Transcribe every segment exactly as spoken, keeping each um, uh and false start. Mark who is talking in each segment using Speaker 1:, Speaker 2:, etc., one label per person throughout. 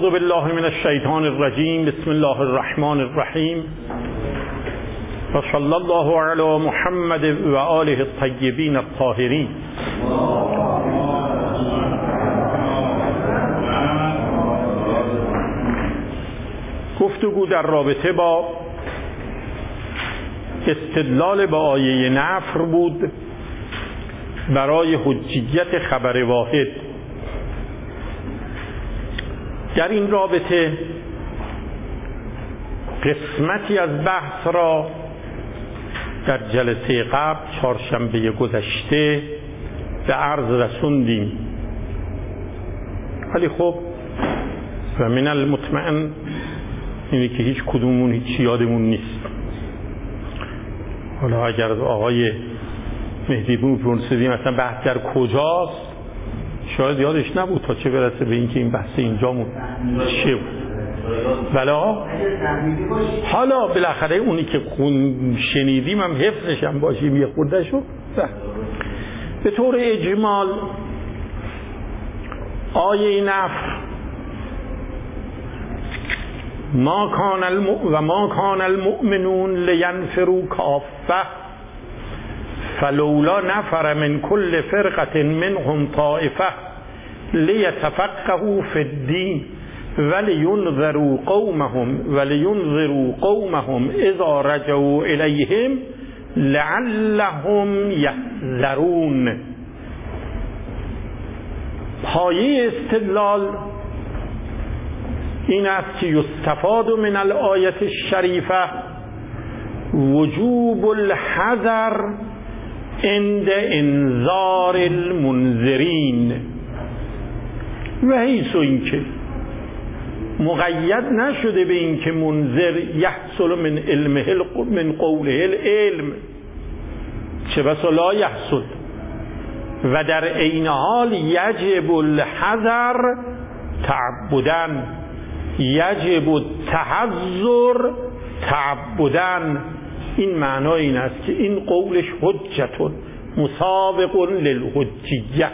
Speaker 1: اعوذ بالله من الشیطان الرجیم. بسم الله الرحمن الرحیم و صلی الله علی محمد و آله الطیبین الطاهرین. گفتگو در رابطه با استدلال با آیه نفر بود برای حجیت خبر واحد. در این رابطه قسمتی از بحث را در جلسه قبل چهارشنبه گذشته به عرض رسوندیم، ولی خب و من المطمئن اینه که هیچ کدومون هیچ یادمون نیست. حالا اگر از آقای مهدی بود پرسیدیم مثلا بحث در کجاست، شاید یادش نبود تا چه برسه به اینکه این بحث اینجامون چه بود. بلا حالا بالاخره اونی که خون شنیدیم هم حفظش هم باشیم یه خورده شد. به طور اجمال آیه نفر ما کان الم... و ما کان المؤمنون لینفروا کافه فلولا نفر من كل فرقة منهم طائفة ليتفقهوا في الدين ولينذروا قومهم ولينذروا قومهم إذا رجعوا إليهم لعلهم يحذرون. پایه استدلال این است که یستفاد من الآیة الشریفه وجوب الحذر عند انذار المنذرین، و حیث اینکه مقید نشده به اینکه منذر یحصل من علمه من قوله العلم چه بسا لا یحصل، و در عین حال یجب الحذر تعبداً، یجب التحذر تعبداً. این معنای این است که این قولش حجتون مسابق للحجیه،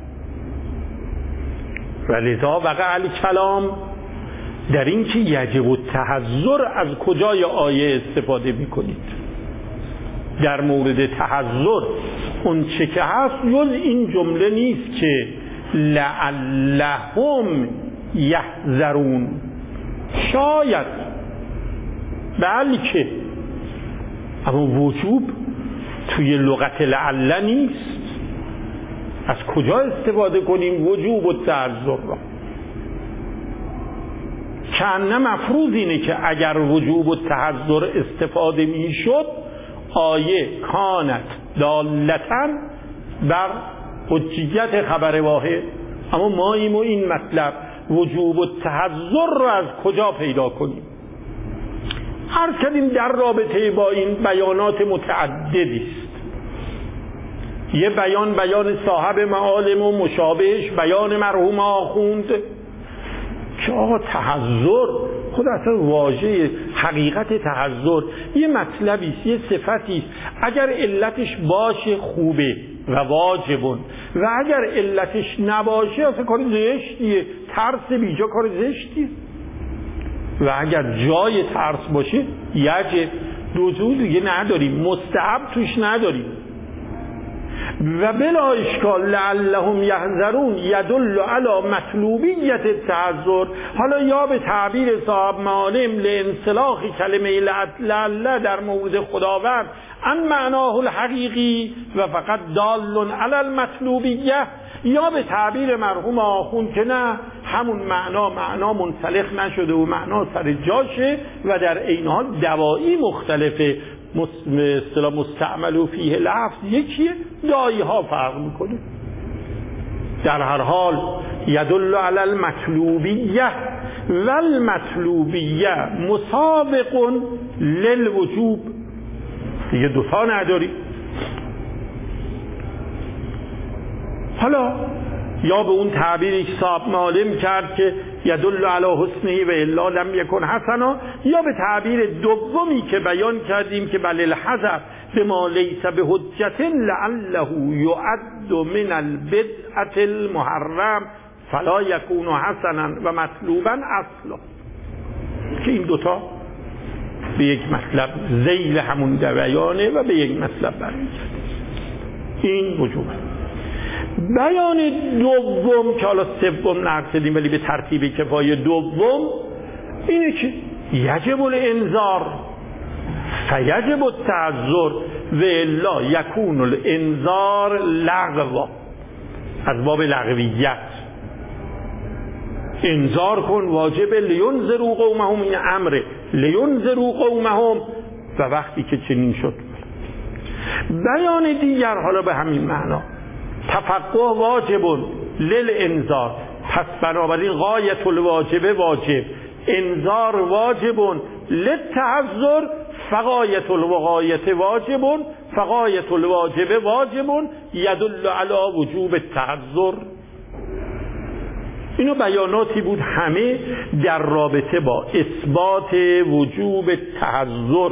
Speaker 1: ولذا وقع الکلام در این که یجب التحذر از کجای آیه استفاده میکنید. در مورد تحذر اون چه که هست جز این جمله نیست که لعلهم یحذرون، شاید بلکه، اما وجوب توی لغت لعل نیست. از کجا استفاده کنیم وجوب و تحذر را؟ کنه مفروض اینه که اگر وجوب و تحذر استفاده می شد آیه کانت دالتن بر حجیت خبر واحد، اما ما ایم و این مطلب وجوب و تحذر را از کجا پیدا کنیم؟ هر کدیم در رابطه با این بیانات متعددی است. یه بیان بیان صاحب معالم و مشابهش بیان مرحوم آخوند که آقا تحذر خود اصلا واژه حقیقت تحذر یه مطلبی است، یه صفتی است. اگر علتش باشه خوبه و واجبون، و اگر علتش نباشه اصلا کار زشتیه، ترس بیجا کار زشتیه، و اگر جای ترس باشه یجب، دو جو دیگه نداریم، مستحب توش نداریم. و بلا اشکال لعلهم یحذرون یدل علی مطلوبیت التحذر. حالا یا به تعبیر صاحب معالم لانسلاخ کلمه لعل در مورد خداوند ان معناه الحقیقی و فقط دال علی المطلوبیه، یا به تعبیر مرحوم آخوند که نه همون معنا معنا منسلخ نشده و معنا سر جاشه و در عین حال دوایی مختلفه، اصطلاح مستعمل و فیه لفظ یکیه، دایی ها فرق میکنه. در هر حال یدل علی المطلوبیه و المطلوبیه مسابق للوجوب، دیگه دوتا نداری. حالا یا به اون تعبیری که صاحب معلم کرد که یدل علی حسنه و الا لم یکن حسنا، یا به تعبیر دومی که بیان کردیم که بل الحذر بما لیس بحجة لعله یعد من البدعة المحرم فلا یکون حسنا و مطلوبا اصلا، که این دوتا به یک مطلب ذیل همون در بیانه و به یک مطلب برمیگرده. این وجوبه. بیان دوم که حالا سوم نرسیدیم ولی به ترتیب کفایه دوم اینه که یجب الانذار فیجب التعذر و الا یکون الانذار لغوا، از باب لغویت. انذار کن واجب لینذروا قومهم، این امر لینذروا قومهم، و وقتی که چنین شد. بیان دیگر حالا به همین معنا، تفقه واجب للانذار، پس بنابراین غایت الواجب واجب، انذار واجب للتحذر، فغایت الوقایت واجب، فغایت الواجب واجب یدل علی وجوب التحذر. اینو بیاناتی بود همه در رابطه با اثبات وجوب التحذر.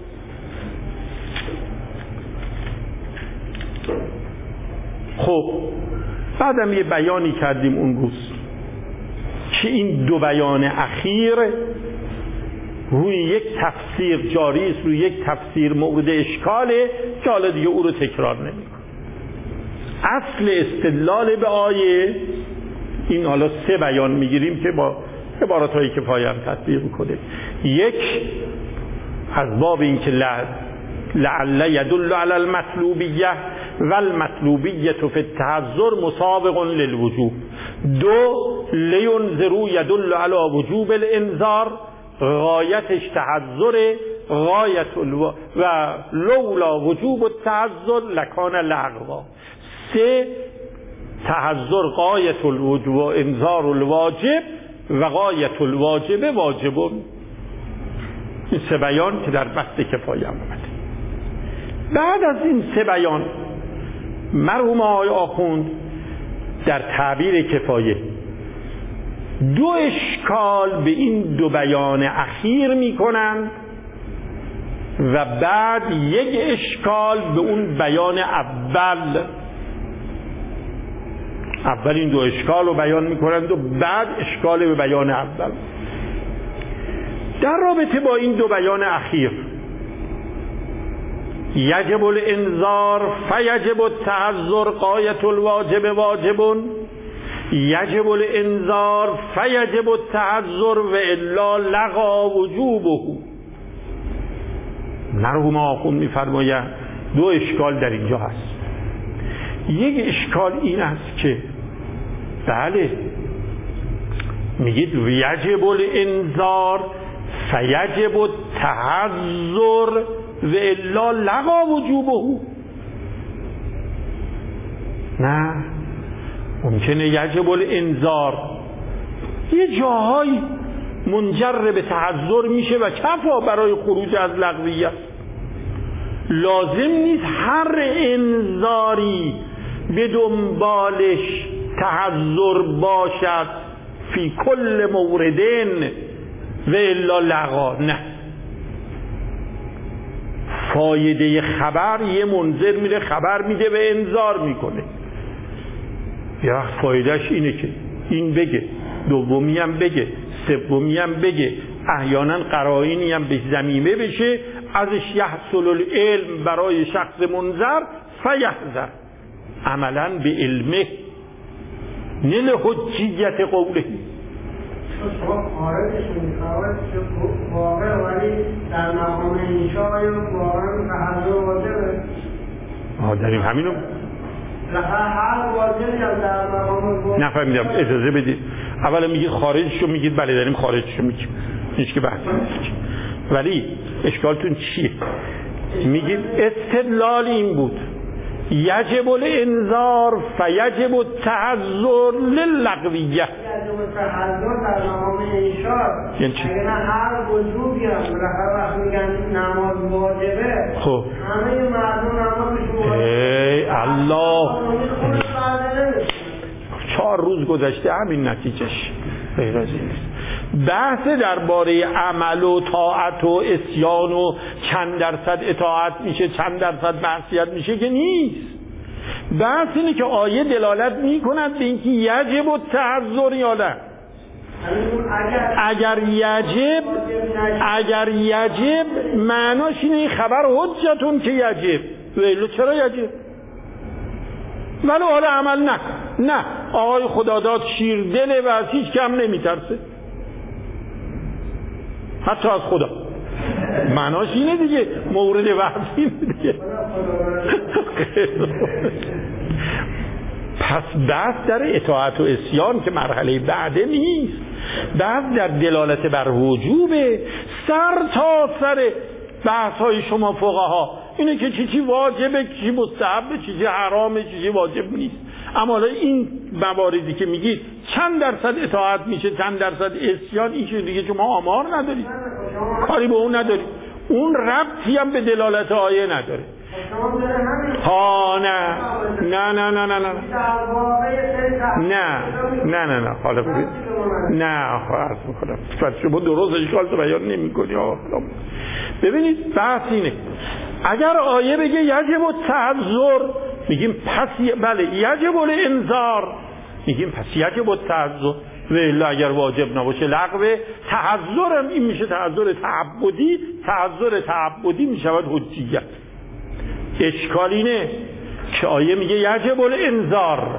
Speaker 1: خب بعدم یه بیانی کردیم اون روز که این دو بیان اخیر روی یک تفسیر جاری است، روی یک تفسیر مورد اشکاله که حالا دیگه او رو تکرار نمی‌کنم. اصل استدلال به آیه این، حالا سه بیان میگیریم که با عبارات‌هایی که پایم تطبیق کنه. یک، از باب این که لعل یدل علی المطلوبیه و المطلوبیه فی التحذر مسابق للوجوب. دو، لینذروا یدل علی وجوب الانذار، غایتش تحذر، غایت الو... و لولا وجوب التحذر لکان لغوا. سه، تحذر غایت الوجوب، انذار الواجب، و غایت الواجب واجب. این سه بیان که در بسط کفایه آمده. بعد از این سه بیان مرحوم آقای آخوند در تعبیر کفایه دو اشکال به این دو بیان اخیر میکنند و بعد یک اشکال به اون بیان اول. اول این دو اشکال رو بیان میکنند و بعد اشکال به بیان اول. در رابطه با این دو بیان اخیر، یجب الانذار فیجب التحذر غایت الواجب واجب، یجب الانذار فیجب التحذر و الا لغا وجوبه. مرحوم آخوند میفرماید دو اشکال در اینجا هست. یک اشکال این است که بله میگید یجب الانذار فیجب التحذر و الا لغا وجوبه. نه، ممکنه یجب الانذار یه جاهای منجر به تحذر میشه و کفا برای خروج از لغویت. لازم نیست هر انذاری به دنبالش تحذر باشد فی کل موردن و الا لغا. نه، فایده خبر یه منذر میره خبر میده و انذار میکنه، یا فایدهش اینه که این بگه، دومی هم بگه، سومی هم بگه، احیانا قرائنی هم به ضمیمه بشه، ازش یحصل العلم برای شخص منذر فیحذر عملا به علمه نل حجیت قوله.
Speaker 2: شما خارجش میخواد که واقع ولی در مقام انشاء واقعا تحضر واجبه.
Speaker 1: آه داریم همینو
Speaker 2: هر واجبی هم در مقام
Speaker 1: نفهمیدم، اجازه بدید. اولا میگید خارجشو میگید، بله داریم خارجشو میگیم، هیچ که بحثی نیست، ولی اشکالتون چیه؟ میگید استدلال این بود یجب الانذار فیجب التحذر للغویه.
Speaker 2: یجب التحذر در مقام انشاء،
Speaker 1: یعنی چی؟
Speaker 2: اگر هر وجوبی هم بالاخره وقتی میگن نماز واجبه،
Speaker 1: خب
Speaker 2: همه مردم نمازشون واجبه.
Speaker 1: ای الله، چهار روز گذشته همین نتیجهش، غیر از این نیست. بحث درباره عمل و طاعت و عصیان و چند درصد اطاعت میشه چند درصد معصیت میشه که نیست. بحث اینه که آیه دلالت میکند به اینکه یجب التحذر یا نه. اگر یجب اگر یجب معناش اینه این خبر حجتون که یجب، ولی چرا یجب؟ ولی حالا عمل نه نه آقای خداداد شیر دله و از هیچ کم نمیترسه، حتی از خدا. معناش اینه دیگه، مورد بحث اینه دیگه. پس بحث در اطاعت و عصیان که مرحله بعده نیست، بحث در دلالت بر وجوبه. سر تا سر بحث های شما فقها اینه که چی چی واجبه، چی مستحبه، چی چی حرامه، چی چی واجب نیست. اما حالا این مواردی که میگید چند درصد اطاعت میشه، چند درصد عصیان، این چیز دیگه شما آمار ندارید، کاری به اون ندارید، اون ربطی هم به دلالت آیه نداره. ها نه نه نه نه نه نه نه نه نه نه حالا ببین نه خواهد میکنم پس شما درست اشکال تو بیان نمی کنی. ببینید بحث اینه، اگر آیه بگه یجب التحذر میگیم پس بله یجب الانذار، میگیم پس یجب التحذر، و اگر واجب نباشه لغوه. تحذر هم این میشه تحذر تعبدی، تحذر تعبدی میشود حجیت. اشکال اینه که آیه میگه یجب الانذار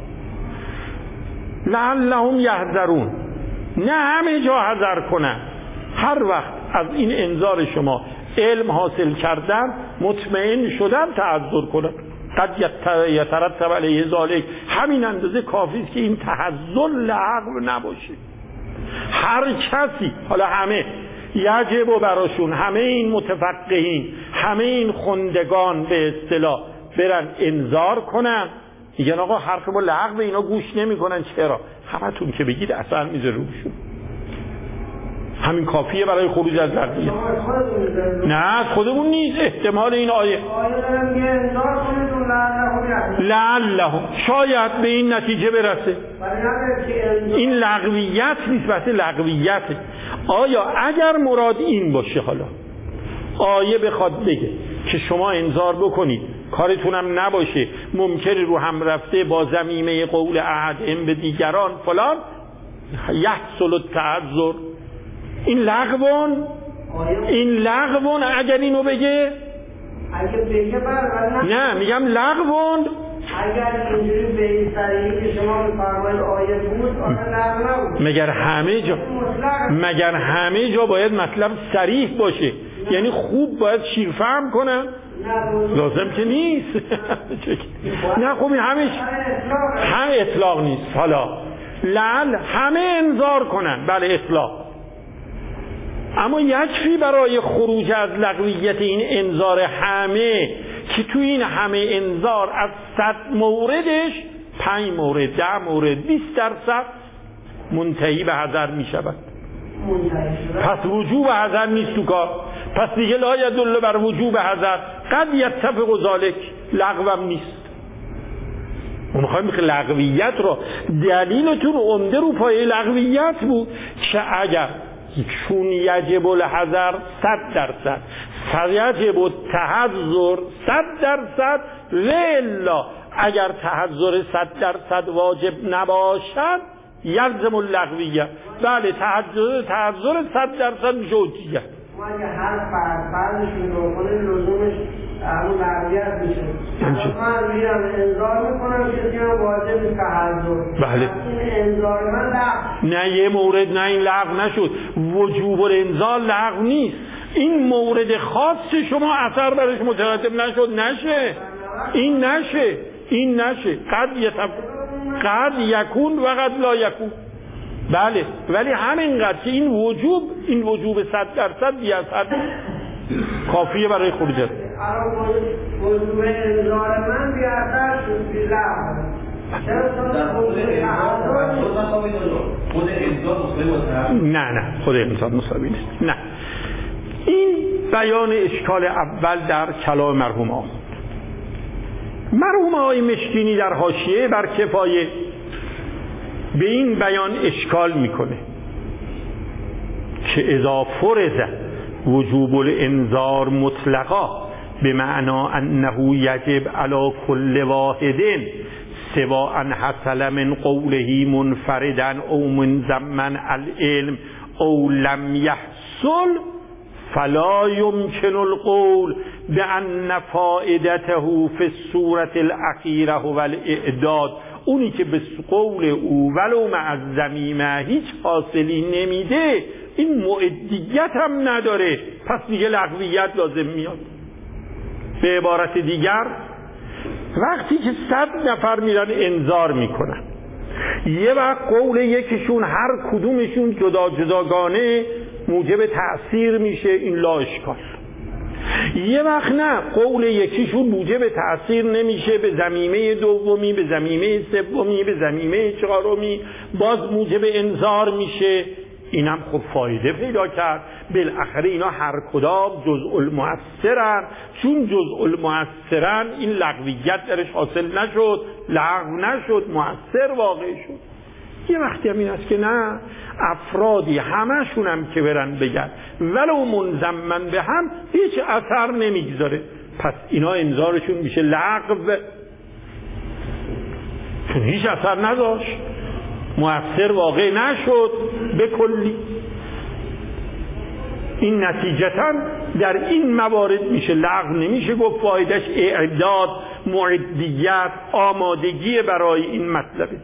Speaker 1: لعلهم یحذرون، نه همه جا حذر کنن. هر وقت از این انذار شما علم حاصل کردن، مطمئن شدن، تحذر کنن. قد یترتب علیه ذالک، همین اندازه کافی است که این تحذر لغو نباشه. هر کسی، حالا همه یجب و براشون، همه این متفقهین، همه این خندگان به اصطلاح برن انذار کنن، میگن آقا حرف ما لغو، اینا گوش نمی کنن. چرا؟ همتون که بگید اثر میذاره روشون، همین کافیه برای خروج از لغویه. نه از خودمون نیست، احتمال این آیه لعلهم شاید به این نتیجه برسه. این لغویت نیست، بحث لغویته. آیا اگر مراد این باشه، حالا آیه بخواد بگه که شما انذار بکنید، کارتونم نباشه، ممکنه رو هم رفته با ضمیمه قول احدهم به دیگران فلان، یحصل التحذر، این لغوان، این لغوان. اگر اینو بگه
Speaker 2: اگه بگه بر
Speaker 1: نه میگم لغوان،
Speaker 2: اگر اینجوری به این صریحی که شما می‌فرمایید آیه بود، آیه لغو نبود.
Speaker 1: مگر همه جا مگر همه جا باید مطلب صریح باشه؟ یعنی خوب باید شیرفهم کنن؟ لازم که نیست. نه خب این همش هم اطلاق نیست. حالا لعل همه انذار کنن، بله اطلاق، اما یکفی برای خروج از لغویت این انذار همه که تو این همه انذار از صد موردش پنج مورد، ده مورد، بیست درصد منتهی به حذر می شود. پس وجوب حذر نیست تو کار، پس دیگه لا یدل بر وجوب حذر. قد یتفق ذالک، لغوم نیست. ما میخوایم که لغویت رو، دلیلتون عمده رو پای لغویت بود که اگر چون یجب الحذر صد درصد، یجب التحذر صد درصد، والا اگر تحذر صد درصد واجب نباشد یلزم اللغویه. بله تحذر تحذر صد درصد میشه حجیت.
Speaker 2: ما اگه هر فرد فردشون رو کنه لزومش همون لغویت میشه. من میرم انذار میکنم کسی هم واجب تحذر.
Speaker 1: بله.
Speaker 2: این انذار من لغو.
Speaker 1: نه یه مورد، نه این لغو نشد. وجوب الانذار لغو نیست. این مورد خاص شما اثر برش مترتب نشد، نشه. این نشه. این نشه. قد یتب قد یکون و قد لا یکون. بله، ولی همینقدر که این وجوب، این وجوب صد درصد بی اثر کافیه برای خروج.
Speaker 2: وجوب انذار من بی اثر شد، بی لغو.
Speaker 1: نه نه خود انسان مساوی نیست. نه، این بیان اشکال اول در کلام مرحوم آخوند. مرحوم آقای مشکینی در حاشیه بر کفایه به این بیان اشکال میکنه که اذا فرض وجوب الانذار مطلقا به معنا انه یجب علی کل واحد سواء حصل من قوله منفردا او منضمن العلم او لم یحصل فلا يمكن القول بأن فائدته في الصورة الأخيرة هو الاعداد. اونی که به قول او ولو مع الضمیمه هیچ حاصلی نمیده این معدیت هم نداره، پس دیگه لغویت لازم میاد. به عبارت دیگر وقتی که صد نفر میرن انذار میکنن، یه وقت قول یکیشون هر کدومشون جدا جداگانه موجب تأثیر میشه، این لا اشکال. یه وقت نه، قول یکیشون موجب تأثیر نمیشه، به ضمیمه دومی، به ضمیمه سومی، به ضمیمه چهارمی باز موجب انذار میشه، اینم خب فایده پیدا کرد. بالاخره اینا هر کدام جزء المؤثرن، چون جزء المؤثرن این لغویت درش حاصل نشد، لغو نشد، مؤثر واقع شد. یه وقتی هم این است که نه، افرادی همشون هم که برن بگن ولو منضمن به هم هیچ اثر نمیگذاره، پس اینا انذارشون میشه لغو، چون هیچ اثر نداشت، مؤثر واقع نشد به کلی. این نتیجتا در این موارد میشه لغو، نمیشه گفت فایدهش اعداد، معدیت، آمادگی برای این مطلبه.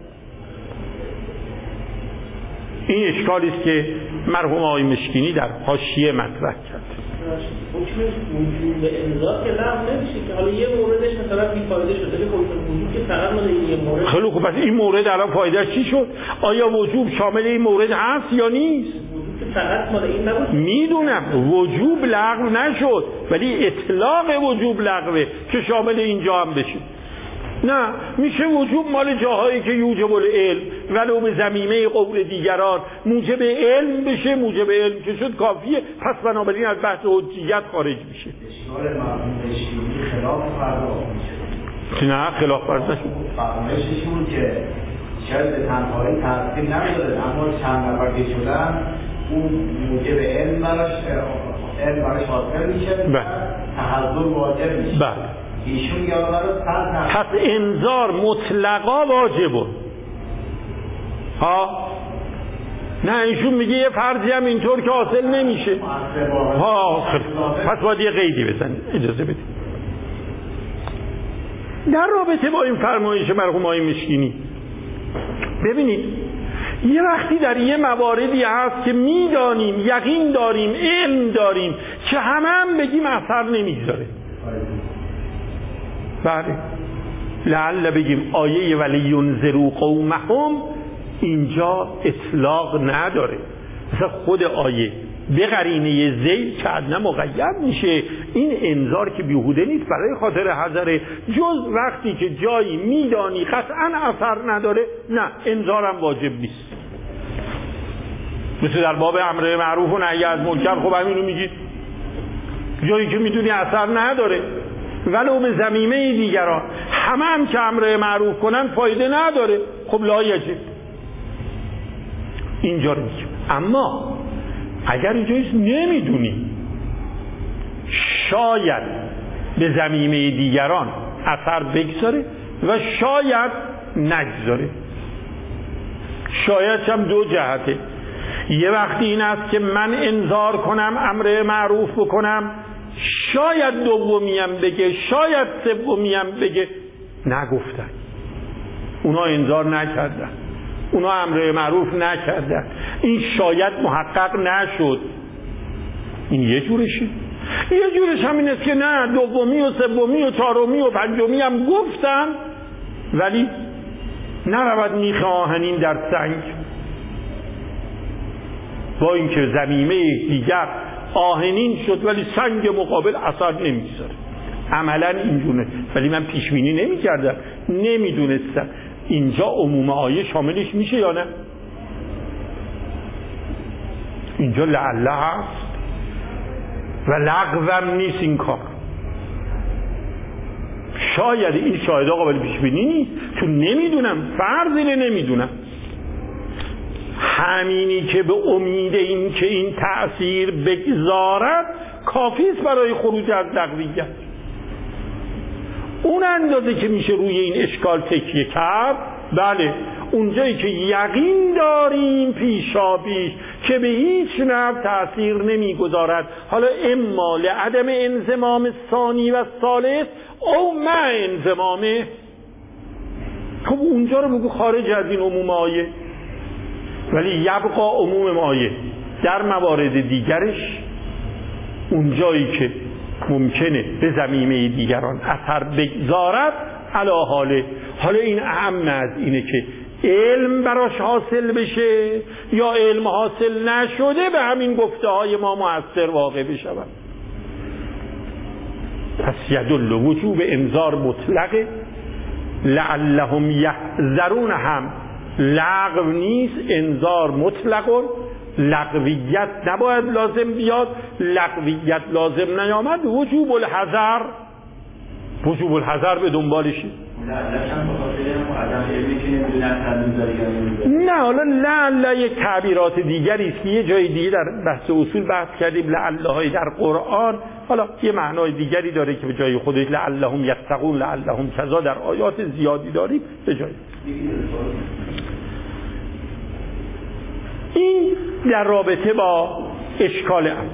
Speaker 1: این اشکالی است که مرحوم آقای مشکینی در حاشیه مطرح کرد.
Speaker 3: حکم وجوب انذار که لغو نمیشه که حالا یه موردش مثلا بی‌فایده شده، به وجوب که فقط مال این یه مورد.
Speaker 1: خیلی خوب، پس این مورد الان فایدهش چی شد؟ آیا وجوب شامل این مورد هست یا نیست؟
Speaker 3: وجوب که فقط مال این نبود.
Speaker 1: میدونم وجوب لغو نشد، ولی اطلاق وجوب لغوه که شامل اینجا هم بشه. نه، میشه وجوب مال جاهایی که یوجب العلم ولو به ضمیمه قول دیگران موجب علم بشه، موجب علم که شد کافیه، پس بنابراین از بحث حجیت خارج میشه.
Speaker 4: اشکال مرحوم مشکینی خلاف پرداخت میشه.
Speaker 1: نه خلاف پرداخت
Speaker 4: فرمایششون که شاید به تنهایی تاثیر نداره، اما چند نفر که شدن اون موجب علم براش علم براش حاصل میشه، تحضر واجب میشه.
Speaker 1: بله.
Speaker 4: ایشون یا
Speaker 1: پس انذار مطلقا واجبه ها، نه ایشون میگه یه فرضی هم اینطور که حاصل نمیشه ها، پس باید یه قیدی بزنید. اجازه بدید در رابطه با این فرمایش مرحوم آقای مشکینی ببینید، یه وقتی در یه مواردی هست که میدانیم، یقین داریم، علم داریم که همه هم بگیم اثر نمیگذاره، بله، لعل بگیم آیه ولی ینذروا قومهم اینجا اطلاق نداره، مثلا خود آیه به قرینه ذیل که ادنی مقید میشه، این انذار که بیهوده نیست، برای خاطر حذر، جز وقتی که جایی میدانی قطعا اثر نداره، نه انذارم واجب نیست. مثل در باب امر معروف و نهی از منکر، خب همینو میگید، جایی که میدونی اثر نداره ولو به ضمیمه دیگران، همه هم که امر معروف کنن فایده نداره، خب لا یجب، اینجا رو میگیم. اما اگر اینجاییست نمیدونی، شاید به ضمیمه دیگران اثر بگذاره و شاید نگذاره، شاید هم دو جهته. یه وقتی این است که من انذار کنم، امر معروف بکنم، شاید دومیم بگه، شاید سومیم بگه، نگفتن، اونا انذار نکردن، اونا امر معروف نکردن، این شاید محقق نشد. این یه جورشه. یه جورش هم این است که نه، دومی و سومی و چهارمی و پنجمی هم گفتن، ولی نرود میخ آهنین در سنگ، با اینکه ضمیمه دیگر آهنین شد ولی سنگ مقابل اثر نمیگذاره. عملا اینجونه، ولی من پیش بینی نمی‌کردم، نمیدونستم. اینجا عموم آیه شاملش میشه یا نه؟ اینجا لعله هست و لغوم نیست این کار. شاید این شاید قابل پیش بینی نیست، چون نمیدونم، فرض اینه نمیدونم. همینی که به امید این که این تأثیر بگذارد کافی است برای خروج از لغویت. اون اندازه که میشه روی این اشکال تکیه کرد، بله اونجایی که یقین داریم پیشاپیش که به هیچ نحو تأثیر نمیگذارد، حالا اما لعدم انضمام ثانی و ثالث او مع انضمامه، خب اونجا رو بگو خارج از این عموم آیه، ولی یبقا عموم آیه در موارد دیگرش اونجایی که ممکنه به ضمیمه دیگران اثر بگذارد علا حاله. حالا این اهم از اینه که علم براش حاصل بشه یا علم حاصل نشده به همین گفته های ما مؤثر واقع بشود. پس یدل وجوب انذار مطلقه، لعلهم یحذرون هم لغو نیست، انذار مطلق، لغویت نباید لازم بیاد، لغویت لازم نیامد وجوب الحذر، وجوب الحذر به دنبالشی. نه حالا لعل یک تعبیرات دیگری است که یه جای دیگه در بحث اصول بحث کردیم، لعل های در قرآن حالا یه معنای دیگری داره که به جای خودش لعلهم یتقون لعلهم کذا در آیات زیادی داریم به جای. این در رابطه با اشکال اول.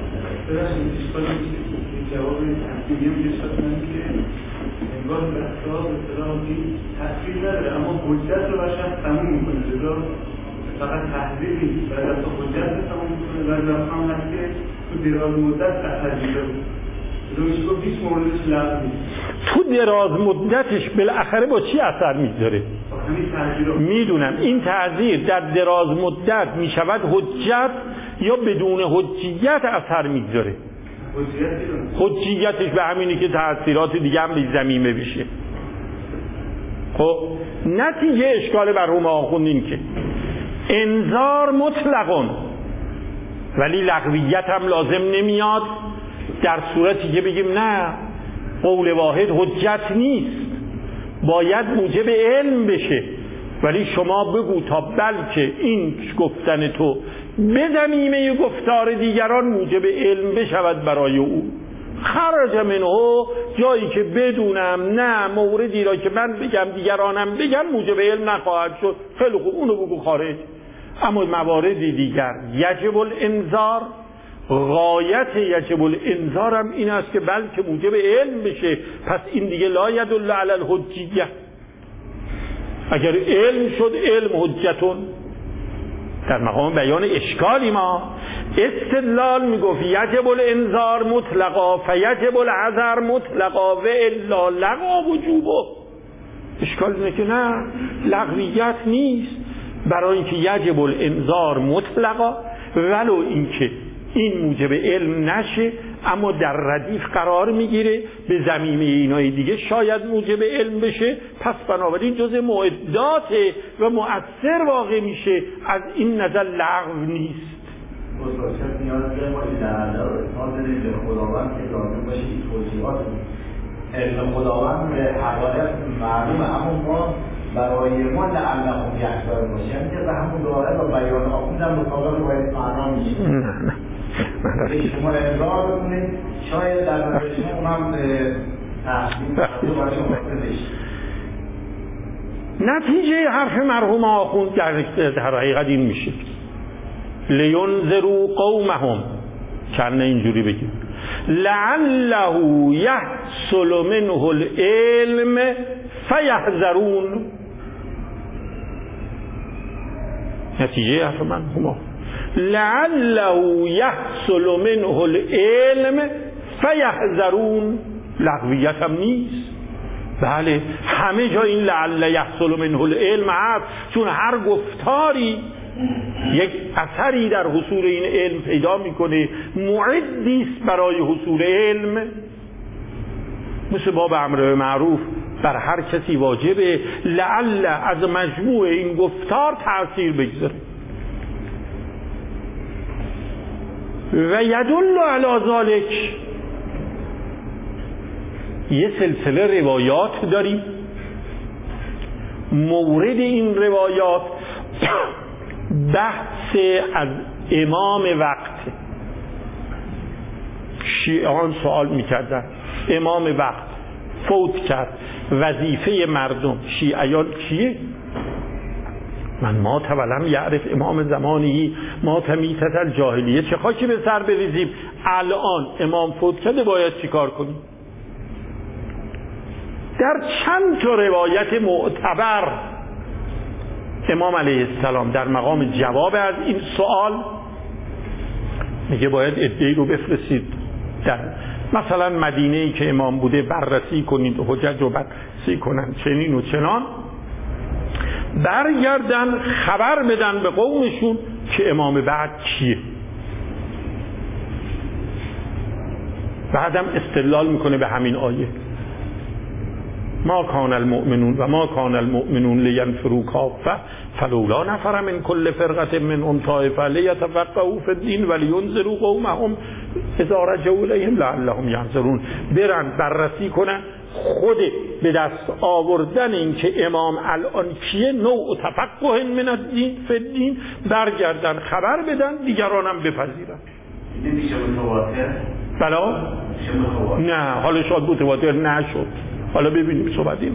Speaker 5: انگار بحث‌ها به اصطلاحی تأثیر نداره، اما حجت رو بشن تموم میکنه، لذا فقط تحلیلی بعد از حجت رو تموم میکنه، بعد از هم هست که تو دراز مدت اثر میده. روشی گفت هیچ موردش لغو نیست.
Speaker 1: تو دراز مدتش بالاخره با چی اثر میذاره؟ میدونم این تعذیر در دراز مدت میشود حجت یا بدون حجیت اثر میذاره؟ حجیتش به همینی که تأثیرات دیگه هم به ضمیمه بشه. خب نتیجه اشکال مرحوم آخوند این که انذار مطلقون ولی لغویت هم لازم نمیاد، در صورتی که بگیم نه قول واحد حجت نیست باید موجب علم بشه، ولی شما بگو تا بلکه این گفتن تو به ضمیمه گفتار دیگران موجب علم بشود برای او. خرج منه جایی که بدونم نه موردی را که من بگم دیگرانم بگم موجب علم نخواهد شد، خیلی خوب اونو بگو خارج. اما مواردی دیگر یجب الانذار، غایت یجب الانذار هم این است که بلکه موجب علم بشه، پس این دیگه لا یدل علی الحجیه. اگر علم شد علم حجتون در مقام بیان اشکالی ما استدلال میگفت یجب الانذار مطلقا فیجب الحذر مطلقا و الا لغا وجوبه. اشکال اینه که نه لغویت نیست، برای اینکه یجب الانذار مطلقا ولو اینکه این موجب علم نشه اما در ردیف قرار میگیره به ضمیمه اینای دیگه شاید موجب علم بشه، پس بنابراین جزء معدات و مؤثر واقع میشه، از این نظر لغو نیست.
Speaker 4: مصاحبت نیاز داره ما در حاضر به خداوند که لازم باشه این توضیحات علم خداوند به حقایق معلومه، اما ما برای ما لعلهم یحذرون باشه، یعنی که همون داره با بیان آخوندم مطابق باید معنا میشه.
Speaker 1: نه نه
Speaker 4: شما انذار بکنید شاید در نظر شما اونم تحصیل باشه مختلف.
Speaker 1: نتیجه حرف مرحوم آخوند در حقیقت این میشه لینذروا قومهم، کنه اینجوری بگیم لعله یحصل منه العلم فیحذرون. نتیجه حرف مرحوم آخوند لعله یحصل منه العلم فیحذرون، لغویت هم نیست. بله همه جا این لعل یحصل منه العلم هست، چون هر گفتاری یک اثری در حصول این علم پیدا میکنه، معدی است برای حصول علم. مثل باب امر معروف بر هر کسی واجبه لعل از مجموع این گفتار تأثیر بگذاره. و یدل علی ذلک یه سلسله روایات داریم، مورد این روایات بحث از امام وقت. شیعان سوال میکردن امام وقت فوت کرد، وظیفه مردم شیعیان چیه؟ من ما تولم یعرف امام زمانی ما تمیتت الجاهلیه، چه خاکی به سر بریزیم؟ الان امام فوت کرده باید چیکار کنیم؟ در چند تا روایت معتبر امام علیه السلام در مقام جواب از این سوال میگه باید عده‌ای رو بفرستید در مثلا مدینه‌ای که امام بوده بررسی کنید و حجج رو بررسی کنن چنین و چنان، برگردن خبر بدن به قومشون که امام بعد کیه. بعدم استدلال میکنه به همین آیه ما کان المؤمنون و ما کان المؤمنون لینفروا کافه فلولا نفر من کل فرقه منهم طائفه لیتفقهوا فی الدین ولینذروا قومهم اذا رجعوا الیهم لعلهم یحذرون. برن بررسی کنن خود به دست آوردن این که امام الان کیه نوع تفقه من الدین فی الدین، برگردن خبر بدن دیگرانم بپذیرن.
Speaker 4: نمیشه متواتر؟
Speaker 1: بلا؟ نه حالا شاید متواتر نشد، حالا ببینیم صحبتیم.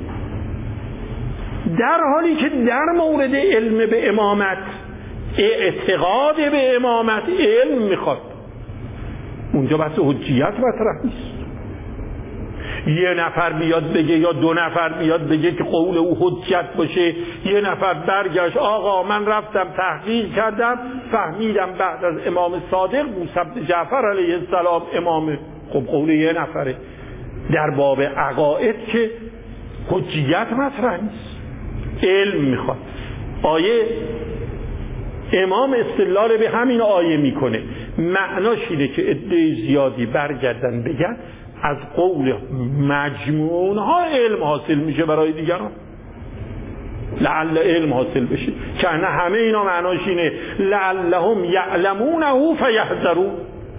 Speaker 1: در حالی که در مورد علم به امامت، اعتقاد به امامت علم میخواد، اونجا بحث حجیت مطرح نیست. یه نفر بیاد بگه یا دو نفر بیاد بگه که قول او حجت باشه، یه نفر برگشت آقا من رفتم تحقیق کردم فهمیدم بعد از امام صادق موسی بن جعفر علیه السلام امامه. خب قول یه نفره. در باب عقاید که حجیت مطرح نیست، علم میخواد. آیه امام استدلال به همین آیه میکنه، معناش اینه که عده زیادی برگردن بگن از قول مجموعون ها علم حاصل میشه برای دیگران، لعل علم حاصل بشه، که نه همه اینا معناش اینه لعلهم یعلمونه فیحذرون،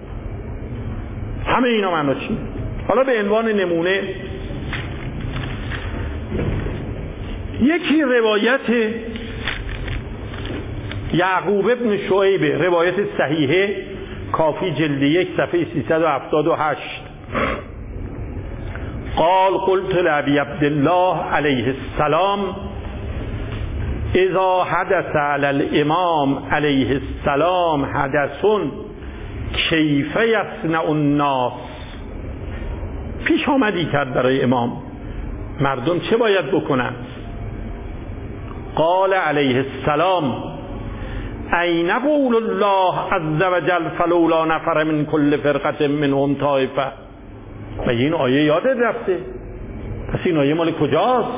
Speaker 1: همه اینا معناش اینه. حالا به عنوان نمونه یکی روایت یعقوب ابن شعیب، روایت صحیحه کافی جلد یک صفحه سیصد و هفتاد و هشت، قال قلت لأبي عبد الله علیه السلام اذا حدث علی الامام علیه السلام حدث کیف یصنع الناس، پیش آمدی کرد برای امام، مردم چه باید بکنن؟ قال علیه السلام این قول الله عز وجل فلولا نفر من کل فرقه منهم طائفه. و این آیه یادت رفته؟ پس این آیه مال کجاست؟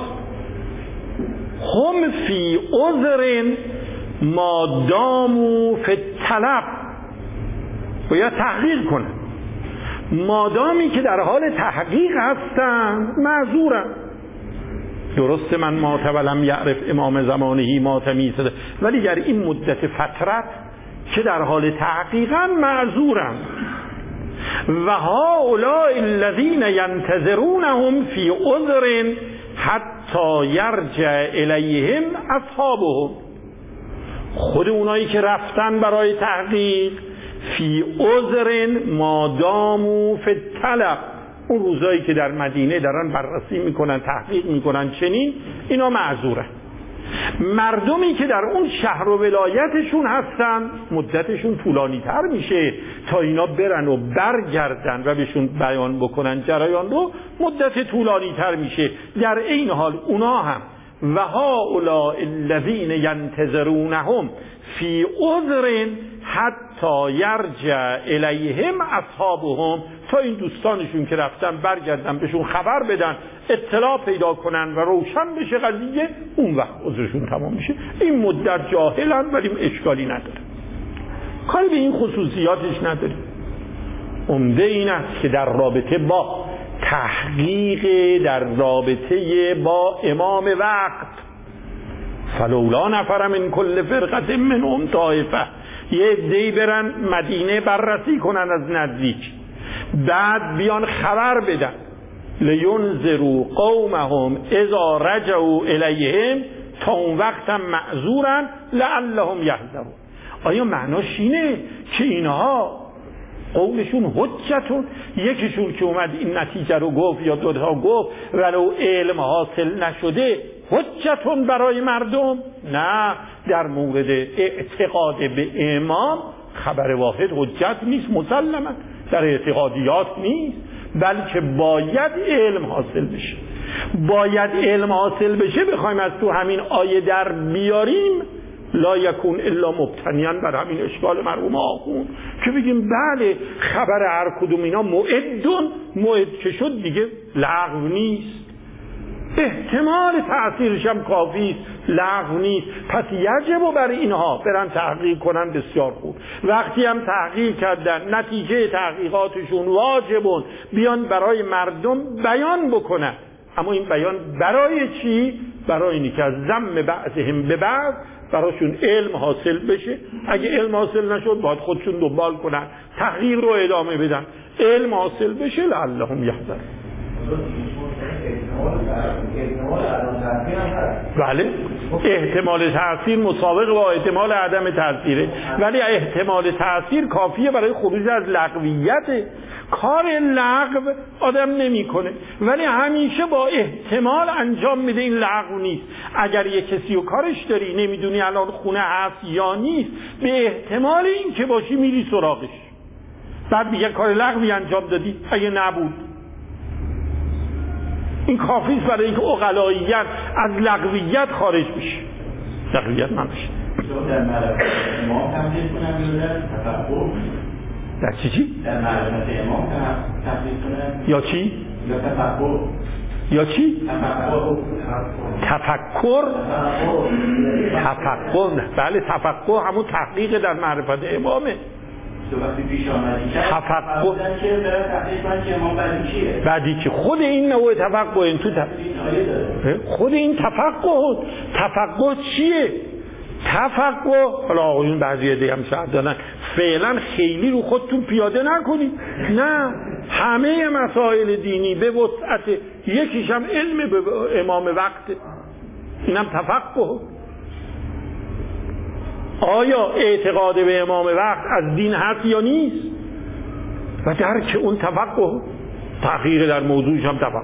Speaker 1: هم فی عذر ما داموا فی الطلب، باید تحقیق کنن، مادامی که در حال تحقیق هستن معذورن. درسته من ما تولم یعرف امام زمانهی ما تمیزه، ولی در این مدت فترت که در حال تحقیقا معذورن. و هؤلاء الذین ینتظرونهم فی عذر حتی یرجع الیهم اصحابهم، خود اونایی که رفتن برای تحقیق فی عذر ما داموا فی الطلب، اون روزایی که در مدینه دارن بررسی میکنن تحقیق میکنن چنین، اینا معذورن. مردمی که در اون شهر و ولایتشون هستن مدتشون طولانی تر میشه تا اینا برن و برگردن و بهشون بیان بکنن جریان رو، مدت طولانی تر میشه. در این حال اونا هم و هؤلاء الذین ینتظرونهم فی عذر حتی یرجع الیهم اصحابهم، تا این دوستانشون که رفتن برگردن بهشون خبر بدن، اطلاع پیدا کنن و روشن بشه قضیه، اون وقت عذرشون تمام میشه. این مدت جاهلن ولی اشکالی نداره، کاری به این خصوصیاتش نداره. عمده این است که در رابطه با تحقیق، در رابطه با امام وقت، فلولا نفر من کل فرقه منهم طائفه، یه عده‌ای برن مدینه بررسی کنن از نزدیک، بعد بیان خبر بدن لینذروا قومهم اذا رجعوا الیهم، تا اون وقت هم معذورن لعلهم یحذرون. آیا معناش اینه که اینها قولشون حجتون. یکیشون که اومد این نتیجه رو گفت یا دوتا گفت ولو علم حاصل نشده حجتون برای مردم، نه، در مورد اعتقاد به امام خبر واحد حجت نیست مسلما، در اعتقادیات نیست، بلکه باید علم حاصل بشه. باید علم حاصل بشه بخوایم از تو همین آیه در بیاریم لا یکون الا مبتنیاً بر همین اشکال مرحوم آخوند که بگیم بله خبر هر کدوم اینا مؤدون، مؤد که شد دیگه لغو نیست، احتمال تأثیرش هم کافی است، لغو نیست. پس یجب بر اینها برن تحقیق کنن. بسیار خوب. وقتی هم تحقیق کردن نتیجه تحقیقاتشون واجبون بیان برای مردم بیان بکنن. اما این بیان برای چی؟ برای اینی که از ذم بعضهم به بعض براشون علم حاصل بشه. اگه علم حاصل نشد باید خودشون دنبال کنن، تحقیق رو ادامه بدن، علم حاصل بشه لعلهم یحذرون. بله، احتمال تأثیر مساوق با احتمال عدم تأثیره، ولی احتمال تأثیر کافیه برای خروج از لغویت. کار لغو آدم نمی کنه ولی همیشه با احتمال انجام میده، این لغو نیست. اگر یه کسی و کارش داری نمیدونی الان خونه هست یا نیست، به احتمال این که باشی میری سراغش، بعد میگه کار لغوی انجام دادی اگه نبود. این کافیست برای اینکه عقلاییت از لغویت خارج بشه. لغویت نمیشه.
Speaker 4: در معرفت امام تمثیل کنم یا تفکر؟
Speaker 1: در چی چی؟
Speaker 4: در معرفت امام تمثیل کنم
Speaker 1: یا چی؟
Speaker 4: یا تفکر؟
Speaker 1: یا چی؟
Speaker 4: تفکر.
Speaker 1: تفکر؟ تفکر نه. بله تفکر همون تحقیق در معرفت امامه.
Speaker 4: وقتی پیش آمدی
Speaker 1: تفکر
Speaker 4: که داره تحقیق کنن که امام بعدی چیه؟ بعدی
Speaker 1: چی؟ خود این نوع تفکر این تو تفکر خود این تفکر تفکر چیه؟ تفکر حالا آقایون بعضی عده هم شرط دارن فعلا خیلی رو خودتون پیاده نکنید، نه، همه مسائل دینی به وسعت، یکیش هم علم به امام وقت، اینم تفکر. آیا اعتقاد به امام وقت از دین هست یا نیست؟ و درک اون تفقه، تحقیق در موضوعش هم تفقه.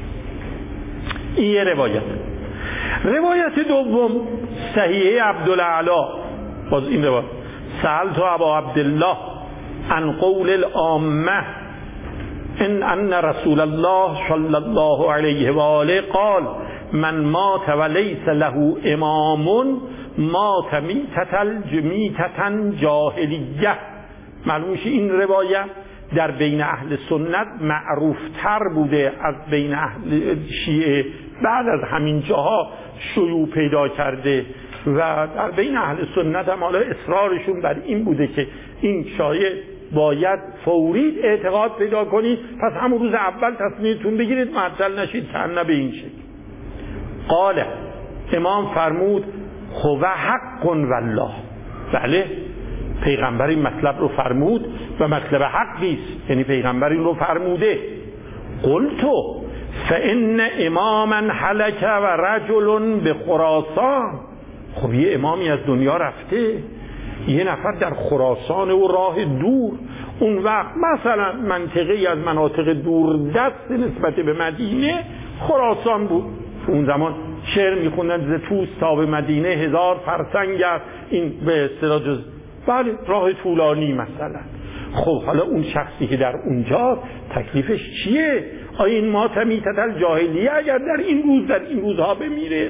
Speaker 1: این یه روایت. روایت دوم صحیحه عبدالعلا، باز این روایت سألت ابا عبدالله عن قول العامه ان ان رسول الله صلی الله علیه و آله قال من مات ولیس له امام مات میتتل میتتن جاهلیه. معلوم میشه این روایت در بین اهل سنت معروف تر بوده از بین اهل شیعه، بعد از همین جاها شیوع پیدا کرده و در بین اهل سنت هم حالا اصرارشون بر این بوده که این شایعه باید فوری اعتقاد پیدا کنید، پس همون روز اول تصمیمتون بگیرید، معطل نشید، تنه به این شکل. قال امام فرمود هو حق والله. بله پیغمبر این مطلب رو فرمود و مطلب حقی است، یعنی پیغمبر این رو فرموده. قلتو فان اماما هلك و رجل به خراسان. خب یه امامی از دنیا رفته، یه نفر در خراسان و راه دور، اون وقت مثلا منطقه‌ای از مناطق دور دست نسبت به مدینه خراسان بود. اون زمان شعر میخوندن ز طوس تا به مدینه هزار فرسنگ است، این به اصطلاح جز بله راه طولانی مثلا. خب حالا اون شخصی که در اونجا تکلیفش چیه؟ آیا این ماتمیتت جاهلیه اگر در این روز در این روزها بمیره؟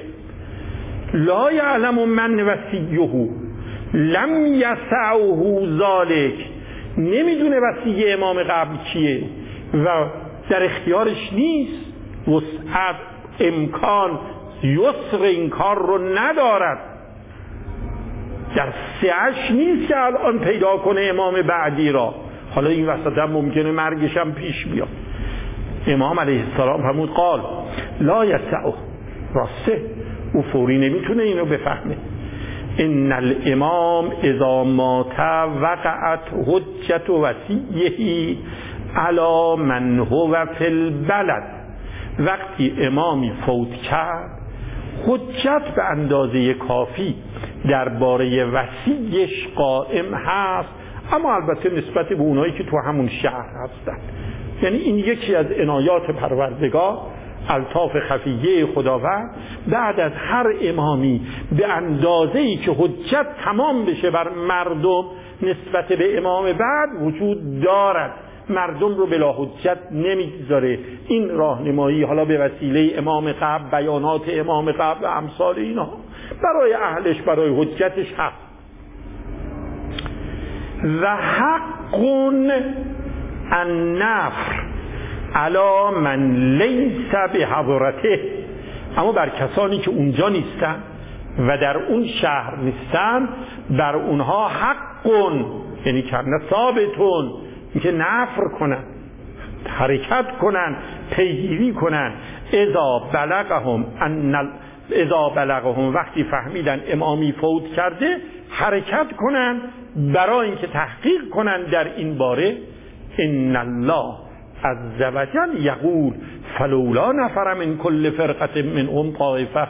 Speaker 1: لا یعلم من وصیه لم یسعه ذلک. نمیدونه وصیه امام قبل چیه و در اختیارش نیست، وسعت امکان یسر این کار رو ندارد، در سعش نیست که الان پیدا کنه امام بعدی را. حالا این وسط هم ممکنه مرگش هم پیش بیاد. امام علیه السلام فرمود قال لا یسعه، راسته او فوری نمیتونه اینو بفهمه. ان الامام اذا مات وقعت حجت وصیه علی من هو فی البلد. وقتی امامی فوت کرد حجت به اندازه کافی درباره وصیش قائم هست اما البته نسبت به اونایی که تو همون شهر هستن. یعنی این یکی از عنایات پروردگار، الطاف خفیه خداوند. بعد از هر امامی به اندازه‌ای که حجت تمام بشه بر مردم نسبت به امام بعد وجود دارد، مردم رو بلا حجت نمیگذاره. این راهنمایی حالا به وسیله امام قبل، بیانات امام قبل و امثال اینا برای اهلش، برای حجتش حق و حق النفر علی من لیس بحضرته. اما بر کسانی که اونجا نیستن و در اون شهر نیستن، بر اونها حقون، یعنی کنه ثابتون، که نفر کنن، حرکت کنن، پیگیری کنن. اذا بلغهم ان اذا بلغهم وقتی فهمیدن امامی فوت کرده، حرکت کنن برای اینکه تحقیق کنن در این باره. ان الله عز وجل یقول فلولا نفر من کل فرقه منهم طائفه.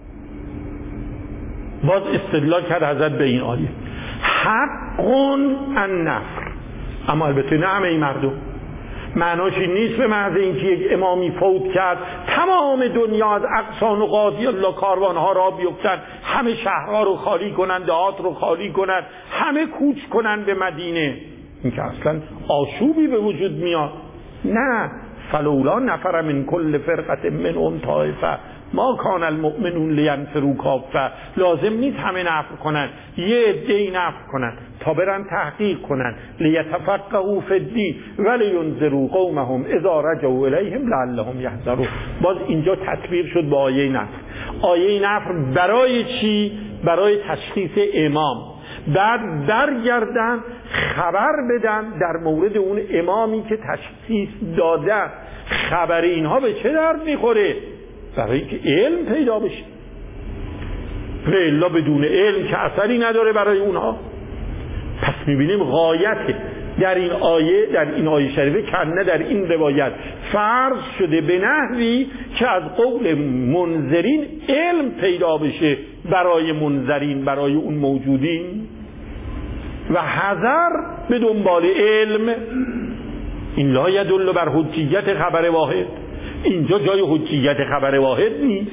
Speaker 1: باز استدلال کرد حضرت به این آیه حق النفر. اما البته نه همه این مردم. معناش این نیست به محض اینکه یک امامی فوت کرد تمام دنیا از اقصا و قاضی الله کاروانها را بیفتن، همه شهرها رو خالی کنن، دهات رو خالی کنن، همه کوچ کنن به مدینه. این که اصلا آشوبی به وجود میاد. نه، فلولا نفر من کل فرقه منهم طائفه ما کان المؤمنون لینفروا کافه. لازم نیست همه نفر کنن، یه عده‌ای نفر کنن تا برن تحقیق کنن. لیتفقهوا فی الدین ولینذروا قومهم اذا رجعوا الیهم لعلهم یحذرون. باز اینجا تطبیق شد با آیه نفر. آیه نفر برای چی؟ برای تشخیص امام. بعد برگردن خبر بدن در مورد اون امامی که تشخیص دادن. خبر اینها به چه درد میخوره؟ برای اینکه علم پیدا بشه. الا بدون علم که اثری نداره برای اونها. پس میبینیم غایت در این آیه، در این آیه شریفه کنه در این روایت فرض شده به نحوی که از قول منذرین علم پیدا بشه برای منذرین، برای اون موجودین، و حذر به دنبال علم. این لا یدل بر حجیت خبر واحد. اینجا جای حجیت خبر واحد نیست.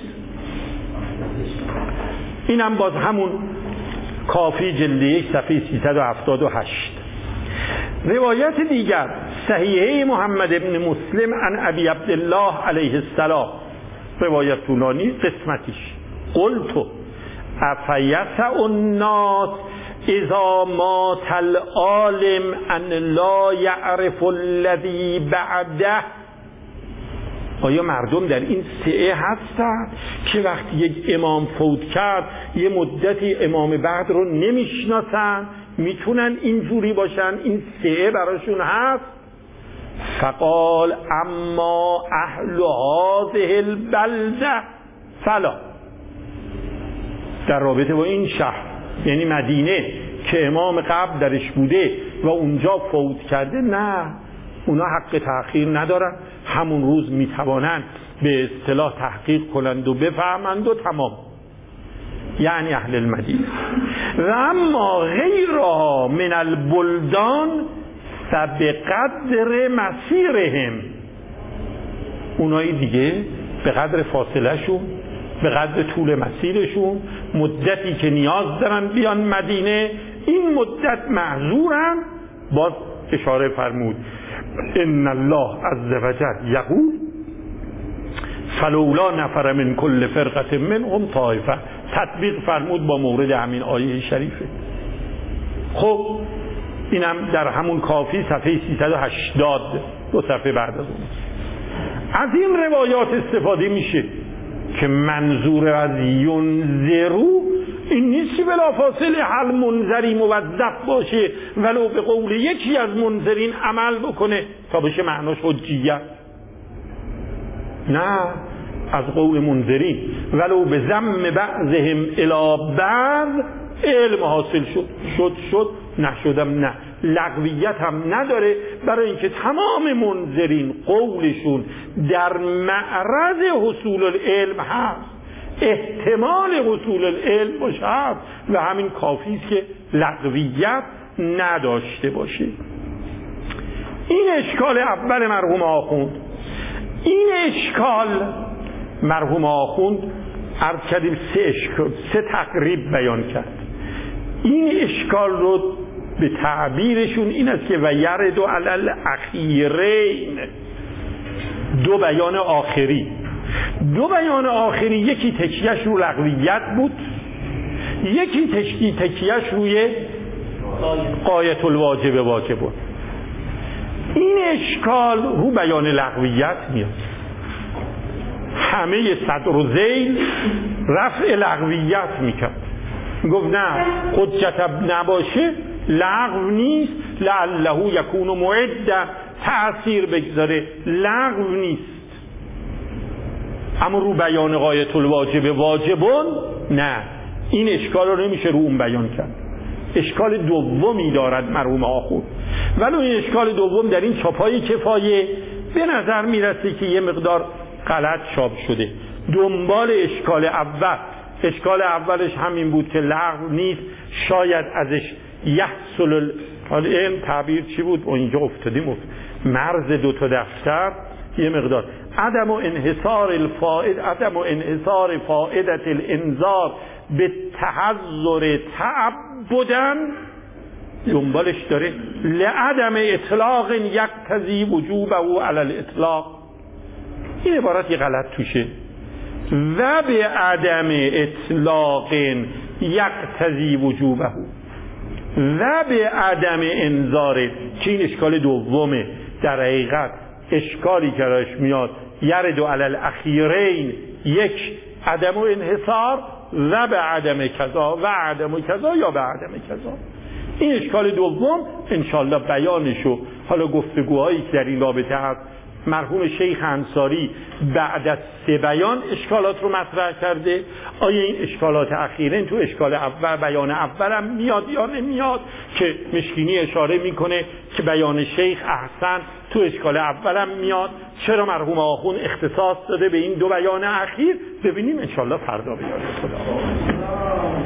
Speaker 1: اینم باز همون کافی جلد یک صفحه سیصد و هفتاد و هشت. روایت دیگر صحیحه محمد ابن مسلم عن ابی عبدالله علیه السلام، روایت طولانی، قسمتیش قلت افیسع الناس اذا مات العالم ان لا یعرف الذی بعده. آیا مردم در این سعه هستن که وقتی یک امام فوت کرد یه مدتی امام بعد رو نمیشناسن؟ میتونن اینجوری باشن؟ این سعه براشون هست؟ فقال اما اهل هذه البلده فلا. در رابطه با این شهر، یعنی مدینه که امام قبل درش بوده و اونجا فوت کرده، نه، اونا حق تأخیر ندارن. همون روز میتوانند به اصطلاح تحقیق کنند و بفهمند و تمام. یعنی اهل المدینه. و اما غیرها من البلدان فبقدر مسیرهم. اونایی دیگه به قدر فاصله شون، به قدر طول مسیرشون، مدتی که نیاز دارن بیان مدینه، این مدت معذورن. باز اشاره فرمود ان الله عز وجل یقول فلولا نفر من کل فرقه منهم طائفه. تطبیق فرمود با مورد همین آیه شریفه. خب اینم در همون کافی صفحه سیصد و هشتاد، دو صفحه بعد از اون. از این روایات استفاده میشه که منظور از ینذرو این نیست که بلافاصله هر منذری موظف باشه ولو به قول یکی از منذرین عمل بکنه تا بشه معناش حجیت. نه، از قول منذرین ولو به ذم بعضهم الی بعض علم حاصل شد شد شد نشدم نه، لغویت هم نداره، برای اینکه تمام منذرین قولشون در معرض حصول العلم هست، احتمال حصول العلم باشه هست، و همین کافی است که لغویت نداشته باشه. این اشکال اول مرحوم آخوند. این اشکال مرحوم آخوند عرض کردیم سه اشکال، سه تقریب بیان کرد. این اشکال رو به تعبیرشون این است که و یرد و علل اخیرین، دو بیان آخری دو بیان آخری یکی تکیهش رو لغویت بود، یکی تشکی تکیهش روی غایت الواجب واجب بود. این اشکال رو بیان لغویت میاد. همه صدر و ذیل رفع لغویت میکرد، گفت نه حجت نباشه لغو نیست، لعله یکون معدا، تأثیر بگذاره، لغو نیست. اما رو بیان غایت الواجب واجبون نه، این اشکال رو نمیشه رو اون بیان کرد. اشکال دومی دارد مرحوم آخوند، ولی این اشکال دوم در این چاپای کفایه به نظر میرسه که یه مقدار غلط چاپ شده. دنبال اشکال اول، اشکال اولش همین بود که لغو نیست، شاید ازش یحصل، حالا این تعبیر چی بود؟ و اینجا افتادیم افت. مرز دو تا دفتر یه مقدار عدم و انحصار الفائد، عدم و انحصار فائدت الانذار به تحذر تعبدن، دنبالش داره لعدم اطلاق یقتضی وجوبه علی الاطلاق. این عبارت یه غلط توشه. و به عدم اطلاق یقتضی وجوبه و به عدم انذار، که این اشکال دومه. در حقیقت اشکالی که راش میاد یرد علی الاخیرین، یک عدم و انحصار و به عدم کذا و عدم کذا یا به عدم کذا. این اشکال دوم انشالله بیانشو، حالا گفتگوهایی که در این رابطه هست، مرحوم شیخ انصاری بعد از سه بیان اشکالات رو مطرح کرده. آیا این اشکالات اخیرین تو اشکال اول بیان اولم میاد یا نمیاد؟ که مشکینی اشاره میکنه که بیان شیخ احسن تو اشکال اولم میاد. چرا مرحوم آخوند اختصاص داده به این دو بیان اخیر؟ ببینیم انشالله فردا بیاد. خدا